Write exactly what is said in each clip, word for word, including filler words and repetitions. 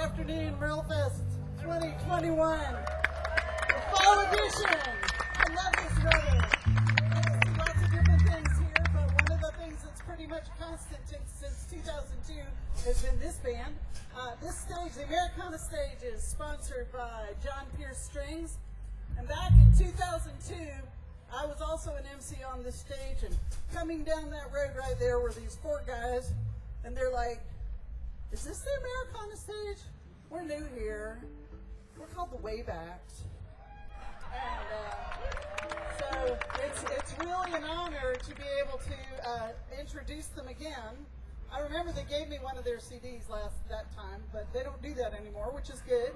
afternoon, Merlefest twenty twenty-one, the fall edition. I love this weather. There's lots of different things here, but one of the things that's pretty much constant t- since two thousand two has been this band. Uh, this stage, the Americana stage, is sponsored by John Pierce Strings. And back in two thousand two, I was also an M C on this stage, and coming down that road right there were these four guys, and they're like, is this the Americana stage? We're new here. We're called the Waybacks. And uh, so it's, it's really an honor to be able to uh, introduce them again. I remember they gave me one of their C Ds last that time, but they don't do that anymore, which is good.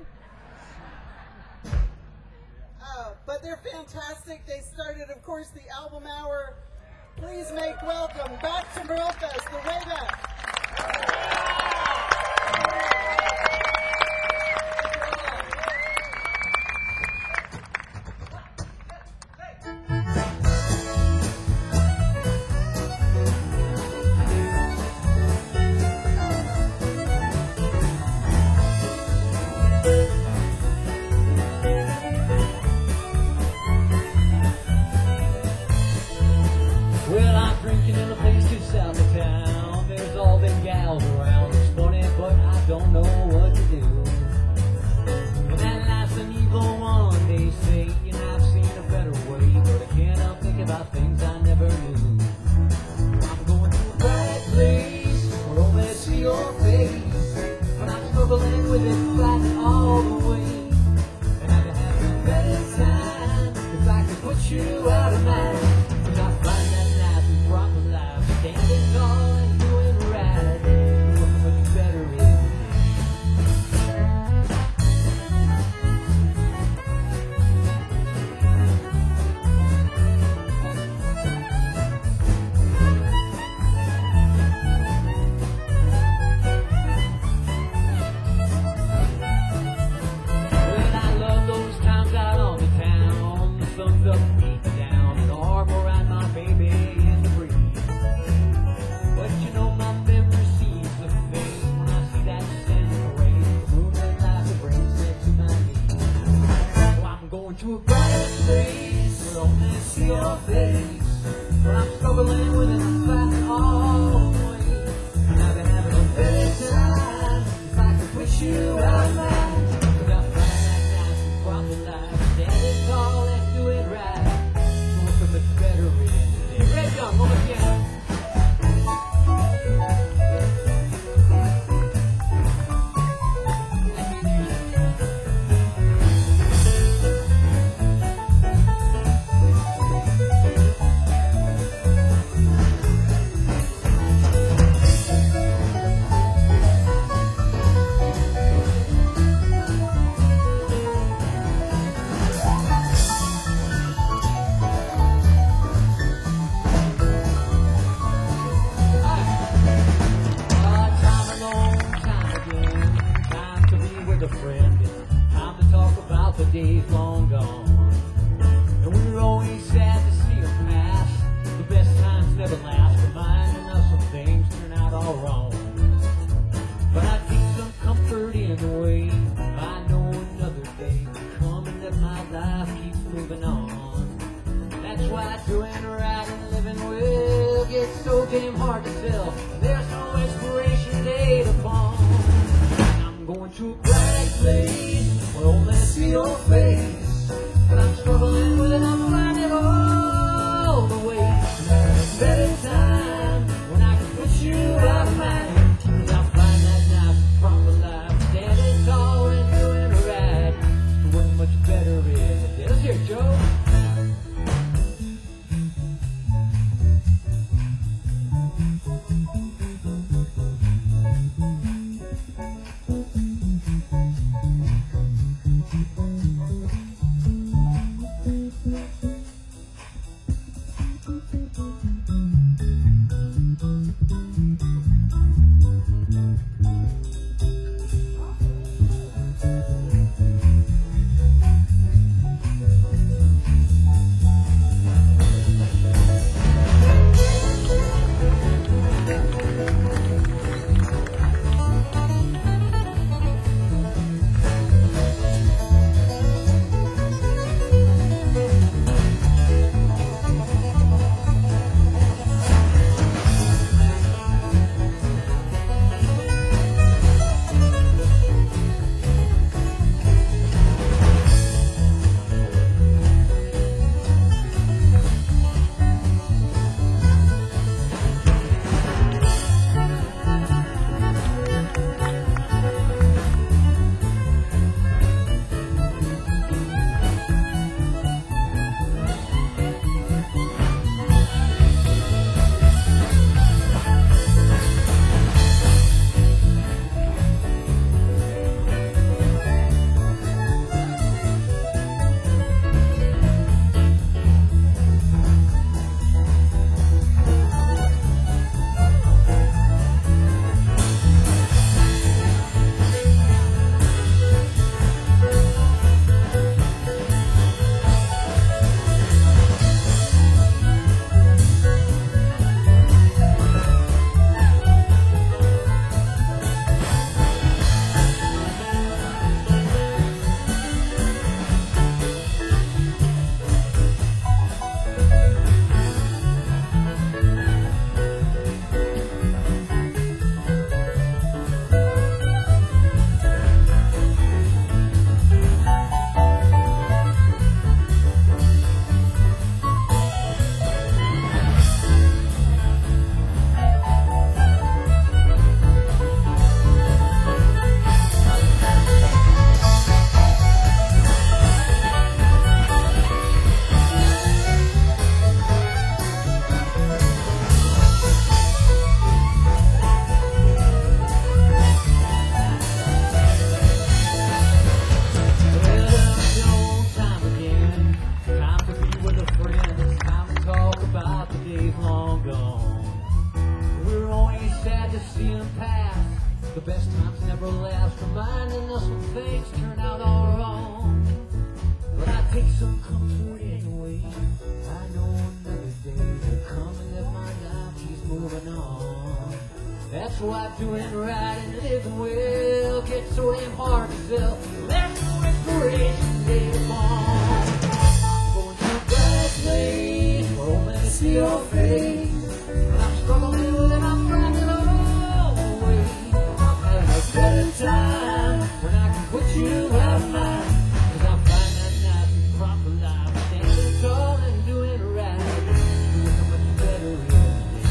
Uh, but they're fantastic. They started, of course, the album hour. Please make welcome back to Merlefest, the Waybacks. things turn out all wrong, but I take some comfort anyway. I know another day will come and that my life keeps moving on. That's why doing right and living well gets so damn hard to sell. Let no inspiration live on. Going to a bright place where only to see your face. I'm struggling with it, I'm rocking all the way. I'm having a better time when I can put you out of mind. Cause I'm finding that nice and proper life, standing tall and doing right, doing so much better every day.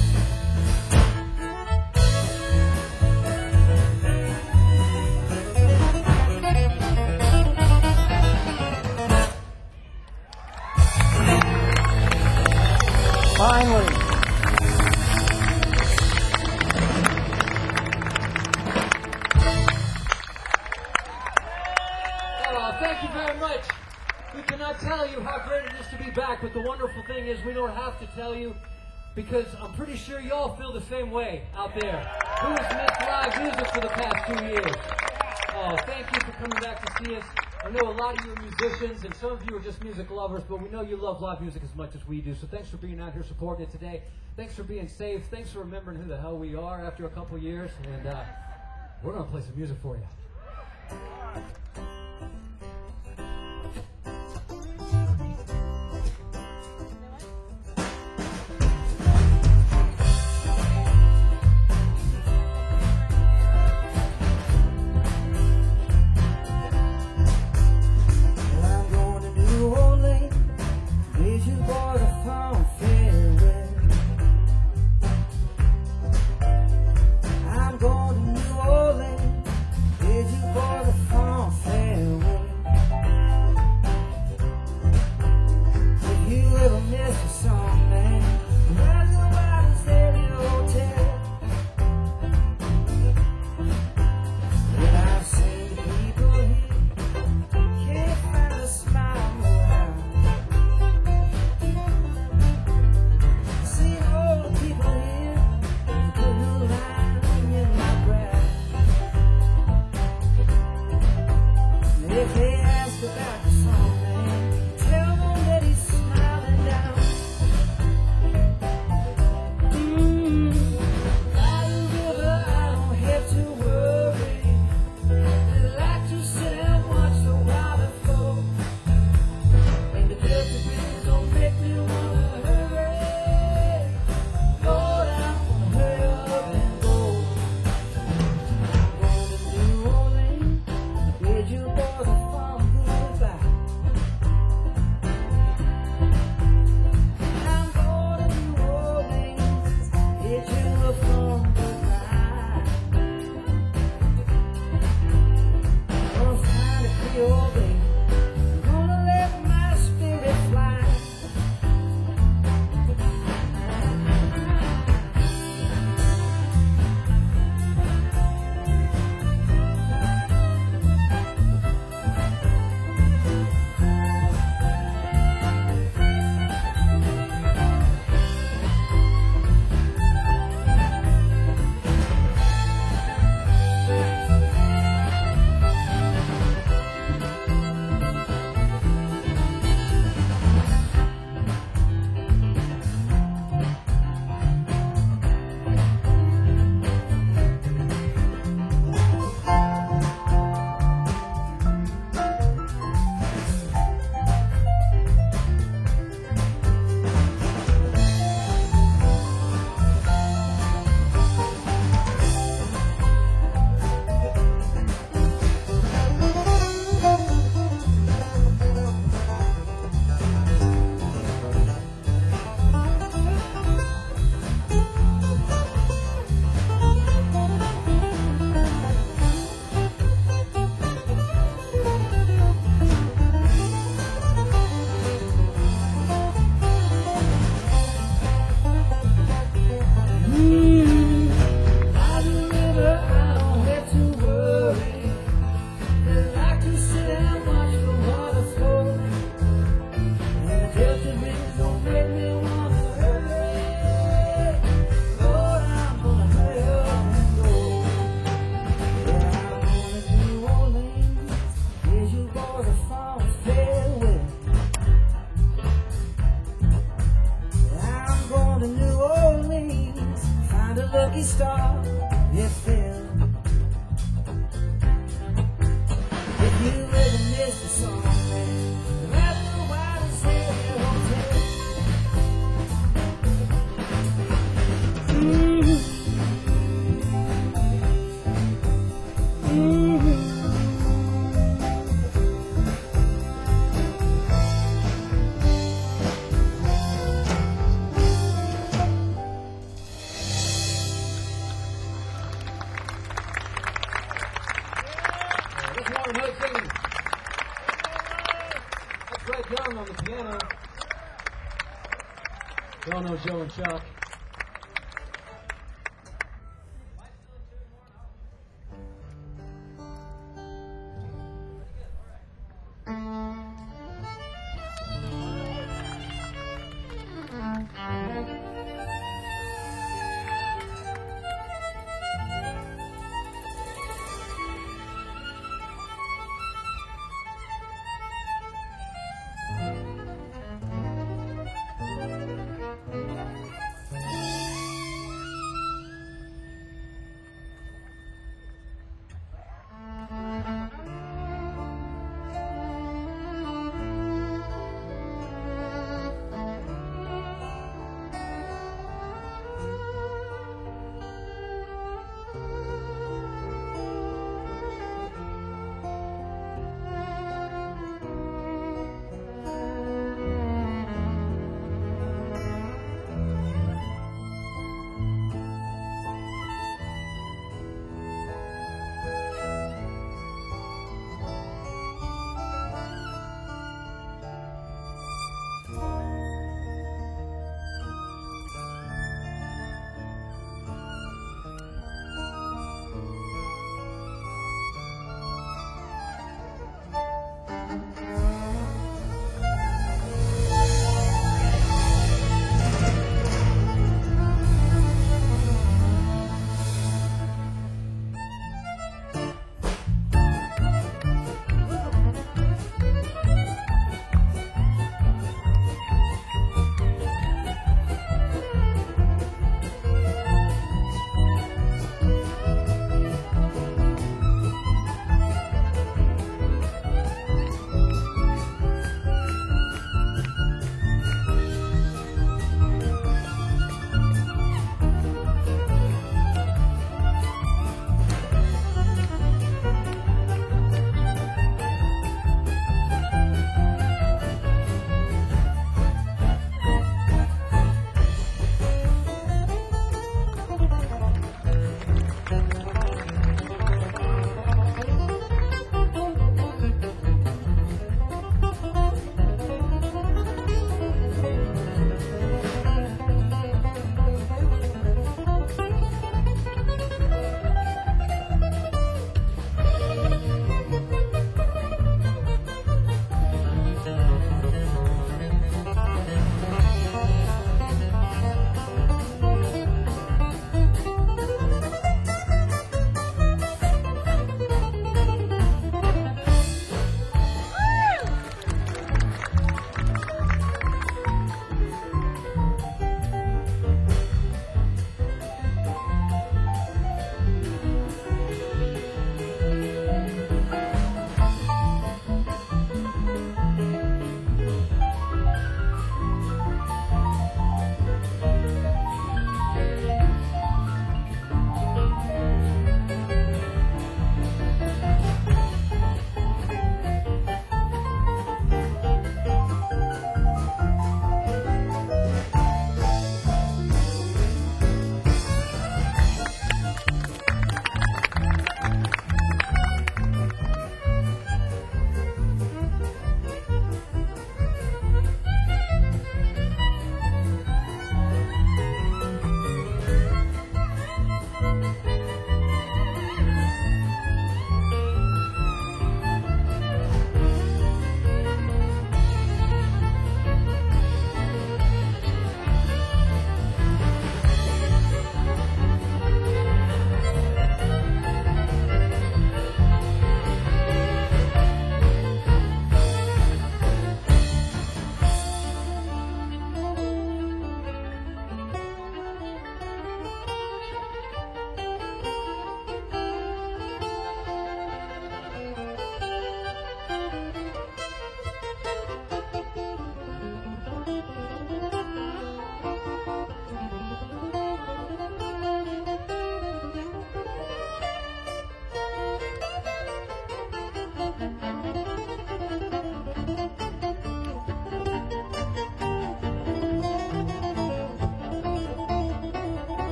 Finally. Oh, thank you very much. We cannot tell you how great it is to be back, but the wonderful thing is we don't have to tell you because I'm pretty sure you all feel the same way out there. Who has missed live music for the past two years? Oh, thank you for coming back to see us. I know a lot of you are musicians and some of you are just music lovers, but we know you love live music as much as we do. So thanks for being out here supporting it today. Thanks for being safe. Thanks for remembering who the hell we are after a couple years. And uh, we're going to play some music for you. Did you boys from Chuck Young on the piano. Y'all know Joe and Chuck.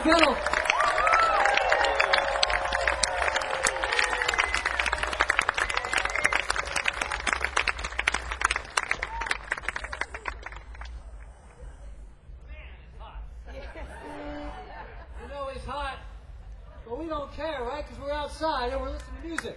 Kettle. You know it's hot, but we don't care, right? Because we're outside and we're listening to music.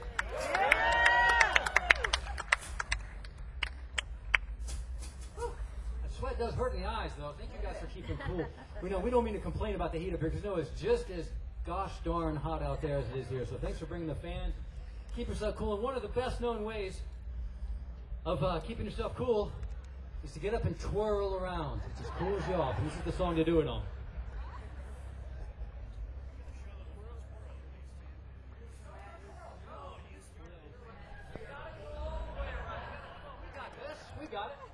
The sweat does hurt in the eyes, though. Thank you guys for keeping cool. We know we don't mean to complain about the heat up here, because no, it's just as gosh darn hot out there as it is here. So thanks for bringing the fan. Keep yourself cool. And one of the best known ways of uh, keeping yourself cool is to get up and twirl around. It's as cool as you are. And this is the song to do it on. We got this. We got it.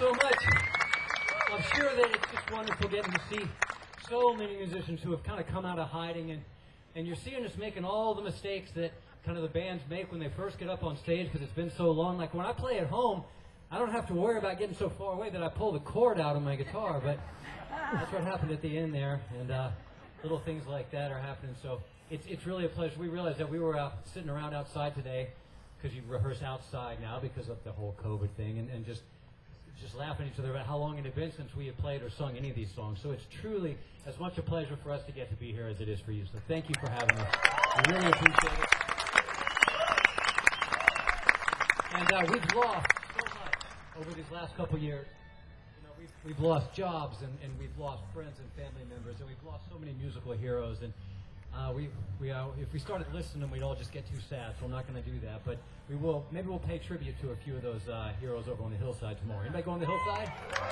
so much. I'm sure that it's just wonderful getting to see so many musicians who have kind of come out of hiding, and, and you're seeing us making all the mistakes that kind of the bands make when they first get up on stage because it's been so long. Like when I play at home, I don't have to worry about getting so far away that I pull the cord out of my guitar, but that's what happened at the end there, and uh, little things like that are happening. So it's it's really a pleasure. We realized that we were out sitting around outside today because you rehearse outside now because of the whole COVID thing, and, and just just laughing at each other about how long it had been since we had played or sung any of these songs. So it's truly as much a pleasure for us to get to be here as it is for you. So thank you for having us. We really appreciate it. And uh, we've lost so much over these last couple years. You know, we've, we've lost jobs, and, and we've lost friends and family members, and we've lost so many musical heroes. And uh, we, we uh, if we started listening to them, we'd all just get too sad. So I'm not going to do that. But we will. Maybe we'll pay tribute to a few of those uh, heroes over on the hillside tomorrow. Anybody go on the hillside?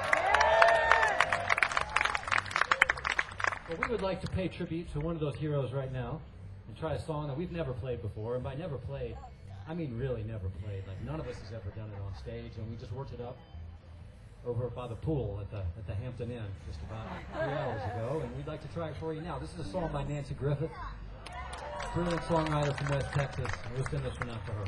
Well, we would like to pay tribute to one of those heroes right now and try a song that we've never played before. And by never played, I mean really never played. Like none of us has ever done it on stage, and we just worked it up over by the pool at the at the Hampton Inn just about three hours ago, and we'd like to try it for you now. This is a song by Nancy Griffith, brilliant songwriter from West Texas. We'll send this one out to her.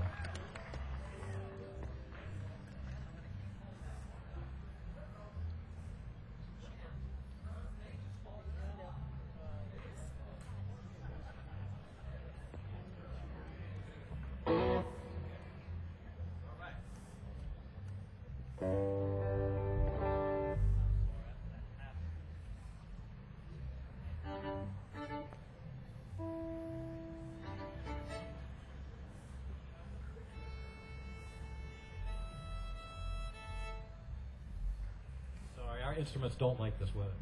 Our instruments don't like this weather.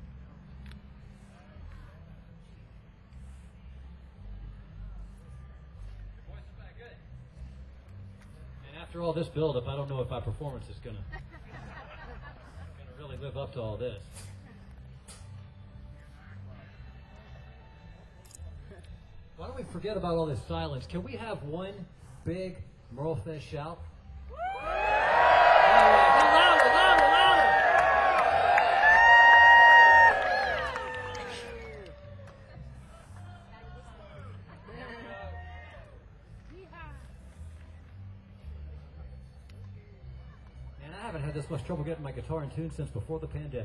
Your voice is back good. And after all this build-up, I don't know if our performance is gonna gonna really live up to all this. Why don't we forget about all this silence? Can we have one big Merlefest shout? All right, go louder, louder, louder! Man, I haven't had this much trouble getting my guitar in tune since before the pandemic.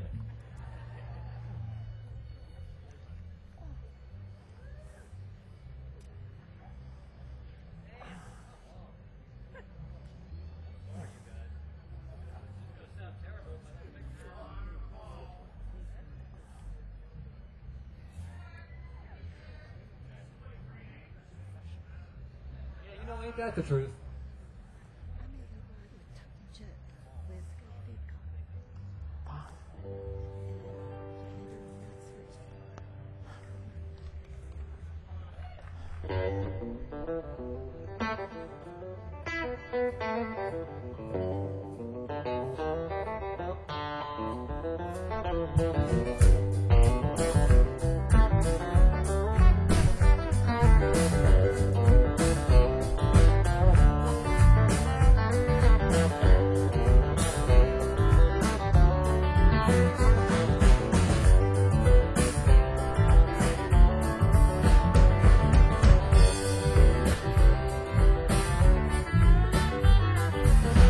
Ain't that the truth?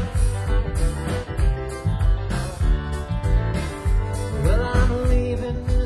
Well, I'm leaving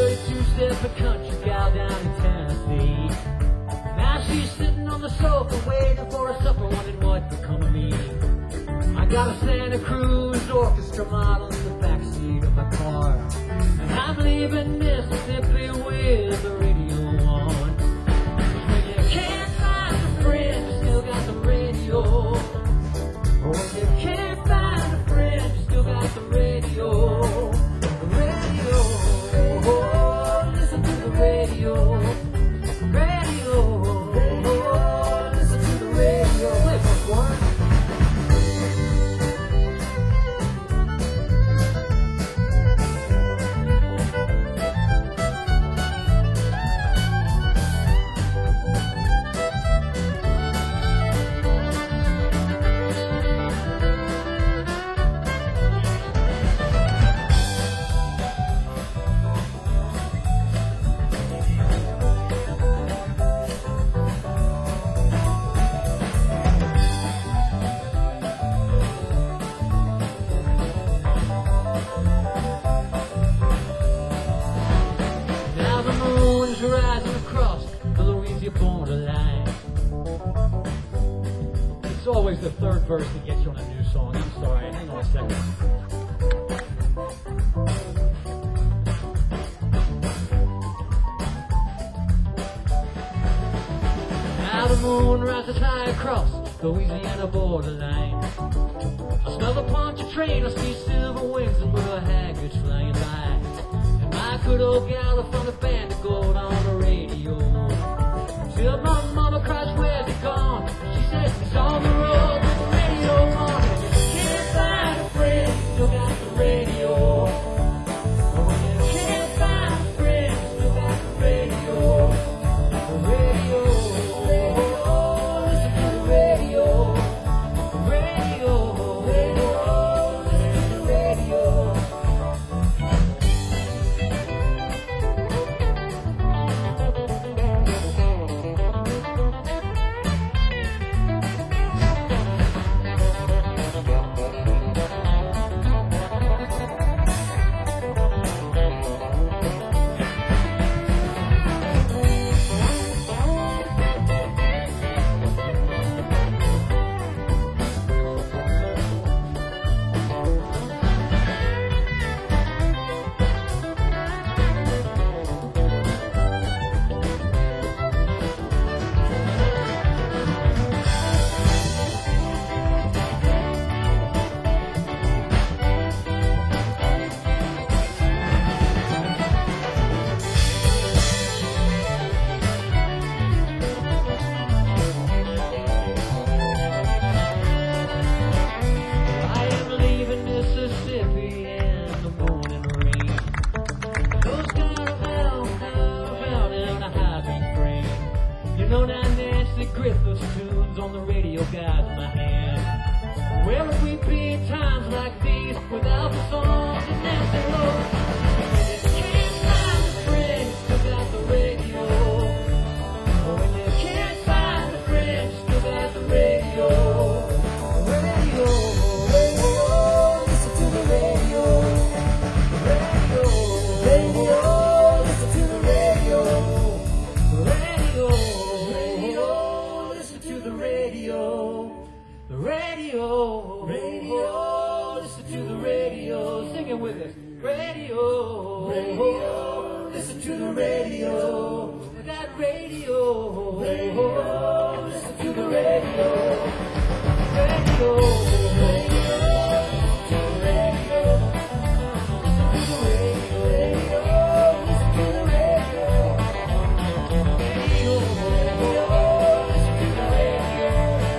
thirty-two step a country gal down in Tennessee. Now she's sitting on the sofa waiting for a supper, wondering what become of me. I got a Santa Cruz orchestra model in the backseat of my car, and I'm leaving Mississippi with the radio on. When you can't find a friend, you still got the radio. When you can't find a friend, you still got the radio. The radio. Oh, listen to the radio. Radio. Oh, listen to the radio. Play for one. Rising across the Louisiana borderline. It's always the third verse that gets you on a new song. I'm sorry, hang on a second. Now the moon rises high across the Louisiana borderline. I smell the Poncha train, I see silver wings and blue haggards flying by. My good old gal from the band of gold on the radio. Till my mama cries, where's it gone? She says it's on the road with the radio on. Can't find a friend, still got the radio. When you can't find a friend, still got the radio. The radio. Oh, listen to the radio. The radio. Radio. Listen to the radio. Griffith's tunes on the radio guides my hand. Where would we be in times like these without the songs and Nancy Rose? When you can't find a friend, you still got the radio. When you can't find a friend, you still got the radio. Radio, radio, listen to the radio. Radio, radio, listen to the radio. Radio, radio. The radio, the radio, radio, listen to the radio, sing it with us. Radio, radio, listen to the radio. We got radio, radio, listen to the radio. Radio, radio, listen to the radio. Listen to the radio, radio, listen to the radio. Radio, radio, listen to the radio.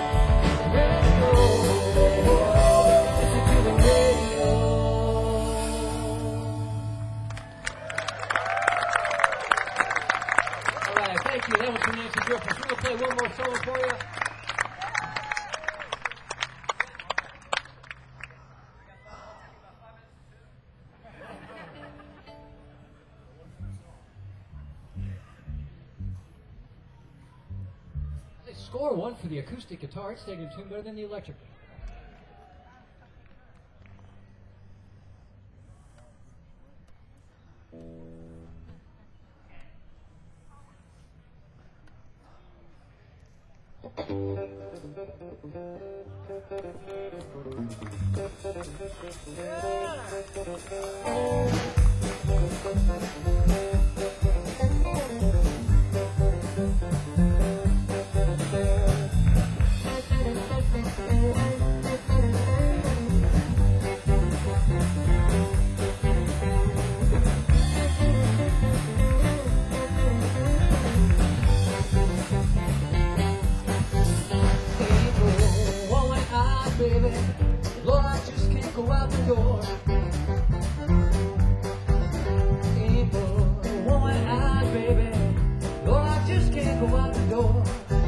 Thank you. That was from Nancy Griffith. We're going to play one more solo for you. They score one for the acoustic guitar. It's stayed in tune better than the electric. Baby, Lord, I just can't go out the door. Ain't no one out, baby. Lord, I just can't go out the door.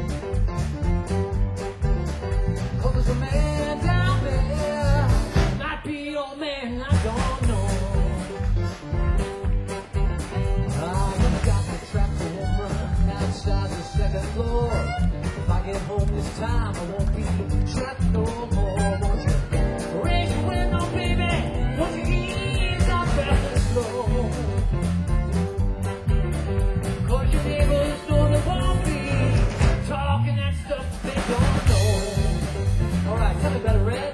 'Cause there's a man down there, might be old man, I don't know. I got the trap home run outside the second floor. If I get home this time, I won't be trapped no more. Won't you raise your window, baby? Won't you ease up fast slow? 'Cause your neighbors know they won't be talking that stuff they don't know. All right, tell me about it, Red.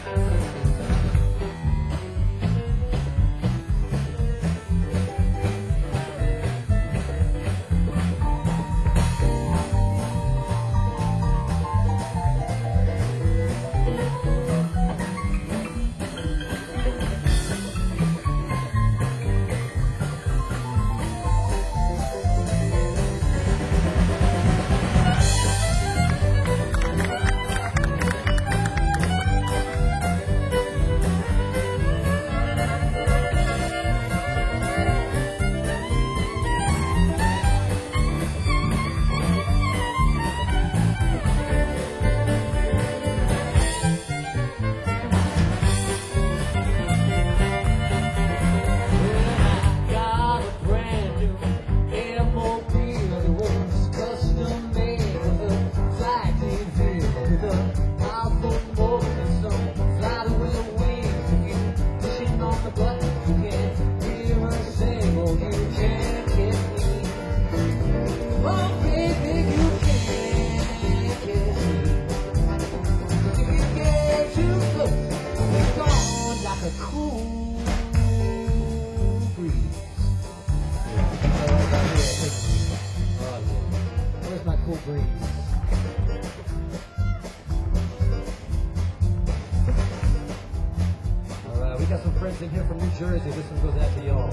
In here from New Jersey, this one goes out to y'all.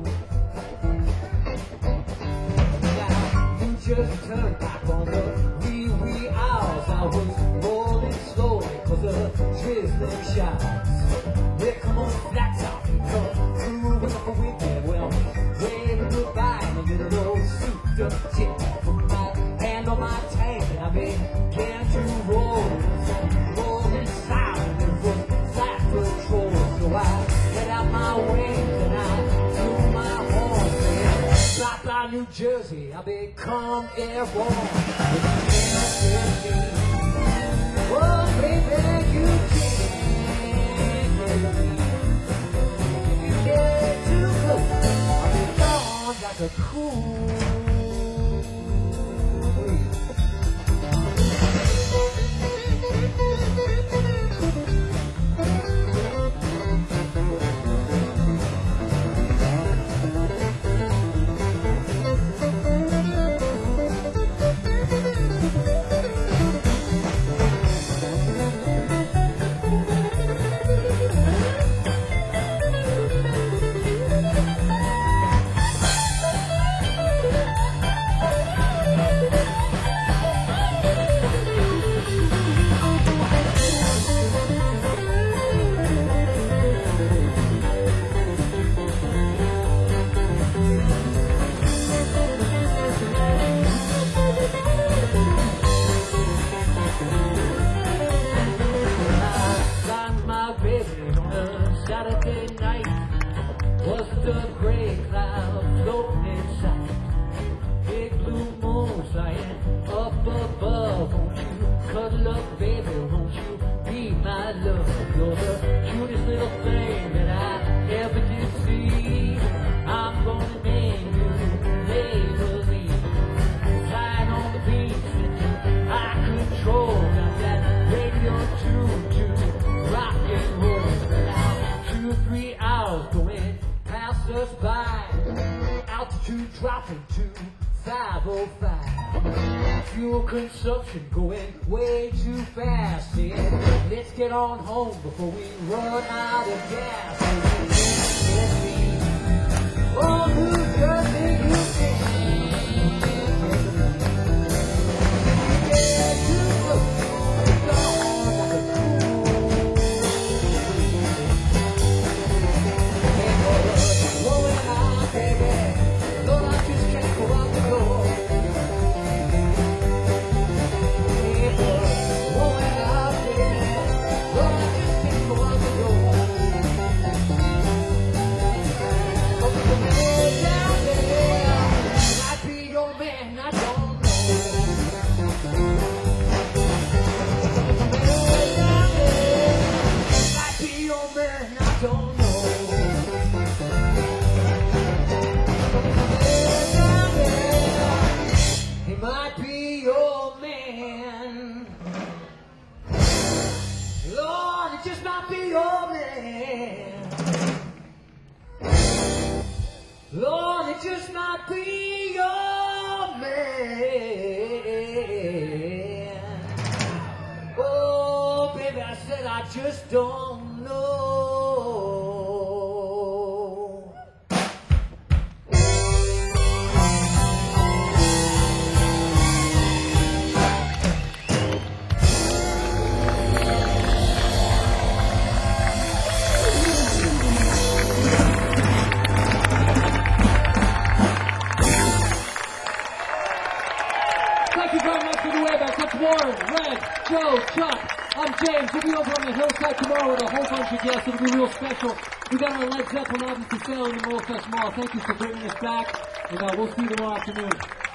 Now, New Jersey Turnpike on the wee wee hours. I was rolling slowly cause of the drizzling showers. Here come on flat top, come through with a weekend. Well, waving goodbye in the middle of souped up chick. Put my hand on my tank and I began to roll. Rolling silent, it was flat patrol. So I my wings and I blew my horn and stop by New Jersey, I become airborne. Oh baby, you can't get me. If you get too close, I'll be gone like a cool breeze. stopping to five oh five. Fuel consumption going way too fast. Yeah, let's get on home before we run out of gas. Let's be on who's gonna make you Lord, it just might be your man. Oh, baby, I said I just don't know. Thank you very much for the way back. That's Warren, Red, Joe, Chuck. I'm James. We'll be over on the hillside tomorrow with a whole bunch of guests. It'll be real special. We got our Led Zeppelin album for sale in the Merle Fest Mall. Thank you for bringing us back, and uh, we'll see you tomorrow afternoon.